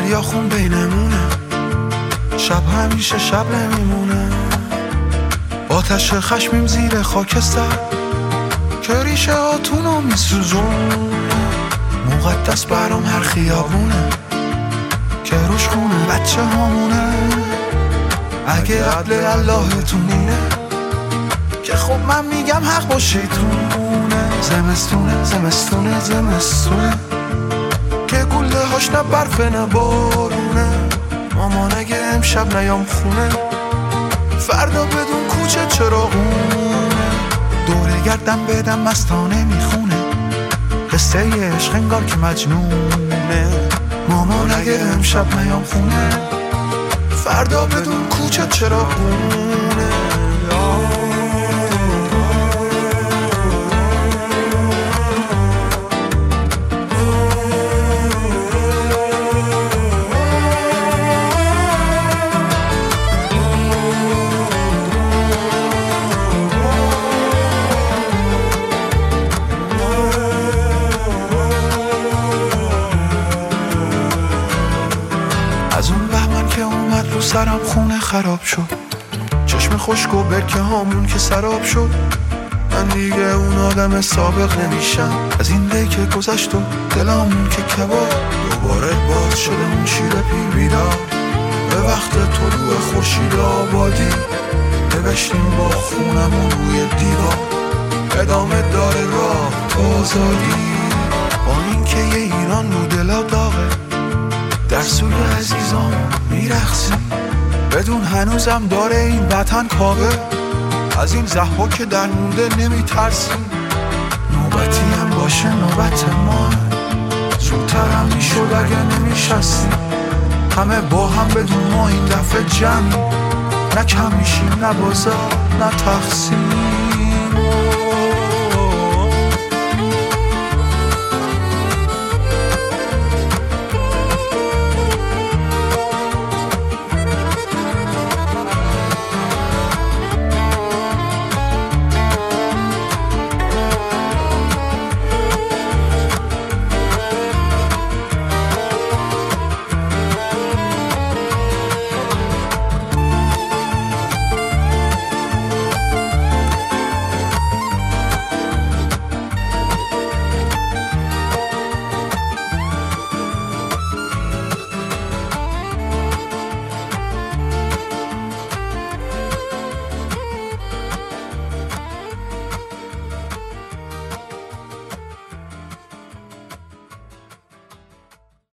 دریا خون بینمونه، شب همیشه شب نمیمونه. آتش خشمیم زیر خاکستر که ریشه هاتونو میسوزونه. مقدس برام هر خیابونه که روش خونه بچه هامونه. اگه عدل اللهتونینه که خب من میگم حق با شیطونه. زمستونه زمستونه زمستونه که گله هاش نه برفه نه بارونه. مامان اگه امشب نیام خونه فردا بدون کوچه چراغونه. دوره گردم بدم مستانه میخونه، قصه عشق انگار که مجنونه. مامان اگه امشب نیام خونه فردا بدون کوچه چراغونه. از اون بهمن که اومد رو سرم خونه خراب شد، چشم خشک و برکه هامون که سراب شد. من دیگه اون آدم سابق نمیشم، از این دی که گذشت و دلامون که کباب. دوباره باز شده اون شیر پیر بیدار به وقت طلوع خورشید آبادی. نوشتیم با خونمون روی دیوار ادامه داره راه تا آزادی. با این که یه ایران رو دلا داغه، در سوی عزیزان میرخسیم بدون هنوزم داره این وطن کاوه. از این زهوا که در مونده نمیترسیم، نوبتی هم باشه نوبت ما. زودتر هم میشد اگه نمیشستیم همه با هم بدون ما این دفعه جمعیم. نه کم میشیم نه بازار نه تقسیم.